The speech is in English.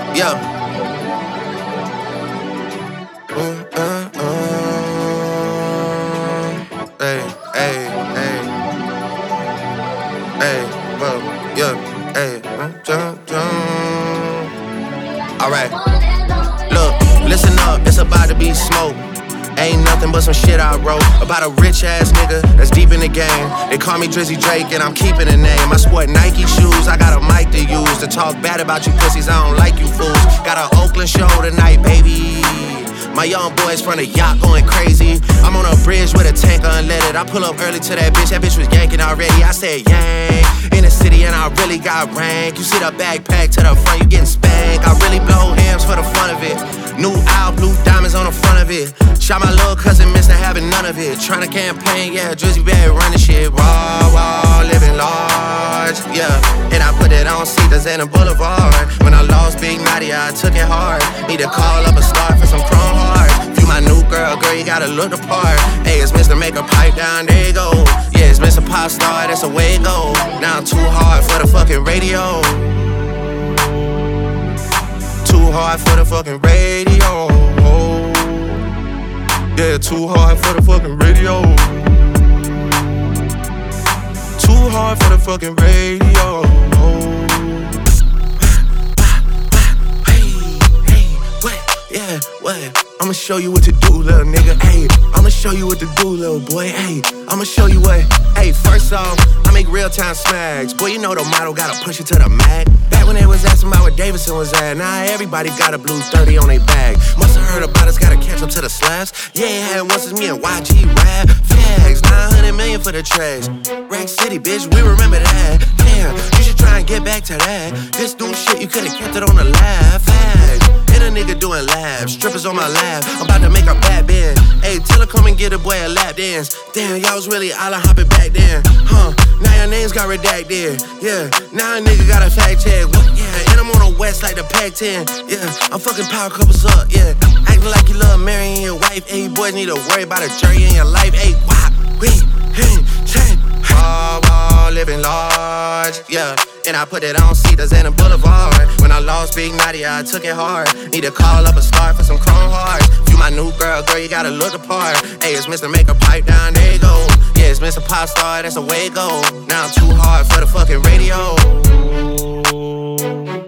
Yeah. Hey, hey, hey. Hey, well, yeah. Hey, alright. Look, listen up, it's about to be smoke. Ain't nothing but some shit I wrote about a rich ass nigga that's deep in the game. They call me Drizzy Drake and I'm keeping the name. I sport Nike shoes, I got a mic to use to talk bad about you pussies, I don't like you fools. Got an Oakland show tonight, baby. My young boys from the yacht going crazy. I'm on a bridge with a tank unleaded. I pull up early to that bitch was yanking already. I said yang in the city and I really got rank. You see the backpack to the front, you getting spanked. I really blow hams for the fun of it. New owl, blue diamonds on the front of it. Shot my little cousin, missed having none of it. Tryna campaign, yeah, Drizzy bad running shit. Raw, living large, yeah. And I put it on Cedars and a Boulevard. When I lost Big Natty, I took it hard. Need to call up a start for some chrome hearts. You my new girl, you gotta look the part. Hey, it's Mr. Make a pipe down, there you go. Yeah, it's Mr. Pop Star, that's the way it go. Now I'm too hard for the fucking radio. Too hard for the fucking radio. Yeah, too hard for the fucking radio. Too hard for the fucking radio. Hey, what? Yeah, what? I'ma show you what to do, little nigga. Hey, I'ma show you what to do, little boy. Hey, I'ma show you what. Hey, first off, I make real-time smacks. Boy, you know the model gotta push it to the mag. Back when they was asking about where Davidson was at, now everybody got a blue 30 on their bag. Musta heard about us, gotta catch up to the slaps. Yeah, it had once it's me and YG rap. Fags, 900 million for the trash. Rack City, bitch, we remember that. Damn, you should try and get back to that. This new shit, you could've kept it on the lab. Fags, and a nigga doing labs. Strippers on my lap, I'm about to make a bad bend. Hey, tell her come and get a boy a lap dance. Damn, y'all was really island hopping back then. Now your names got redacted. Yeah, now a nigga got a fact check. What? Yeah, and I'm on the west like the Pac-10. Yeah, I'm fucking power couples up. Yeah, acting like you love marrying your wife. Hey, boys need to worry about a jury in your life. Hey, why? Wait, hey, change. Living large, yeah. And I put it on Cedars and a Boulevard. When I lost Big Natty, I took it hard. Need to call up a start for some chrome hearts. You my new girl, you gotta look the part. Hey, it's Mr. Make a pipe down, there you go. Yeah, it's Mr. Pop Star, that's the way it go. Now I'm too hard for the fucking radio.